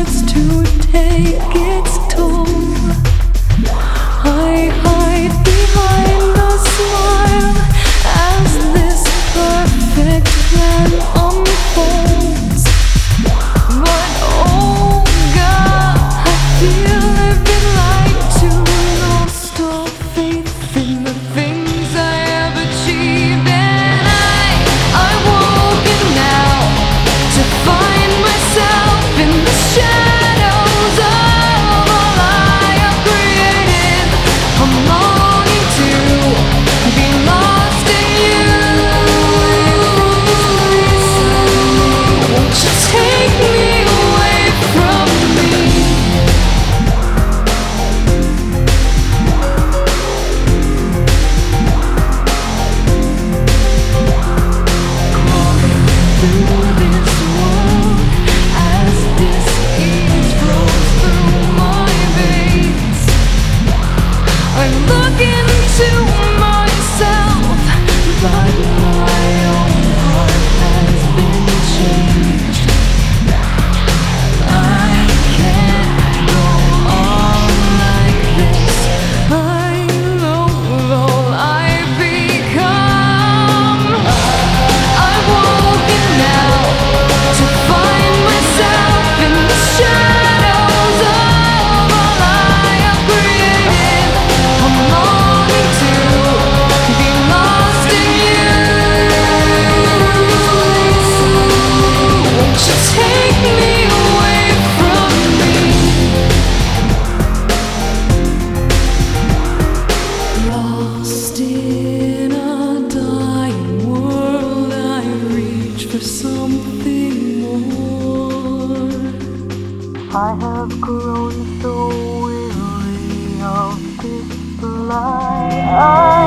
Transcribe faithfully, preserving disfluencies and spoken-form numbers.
starts to take its toll. I hide behind a smile as this perfect plan unfolds. But oh God, I feel I've been lied to, lost all faith in the things I have achieved, and I, I'm woken now to find myself in the shadows of all I have created. I'm longing to be lost in you. Won't you take me away from me? Through this world as disease flows through my veins, I'm looking to myself, but my own heart has been changed. I can't go on like this. I loathe all I've become. I'm woken now to find myself in the shadows of all I have created. I'm longing to be lost in you. Won't you take me away from me? Lost in a dying world, I reach for something more. I have grown so weary of this lie.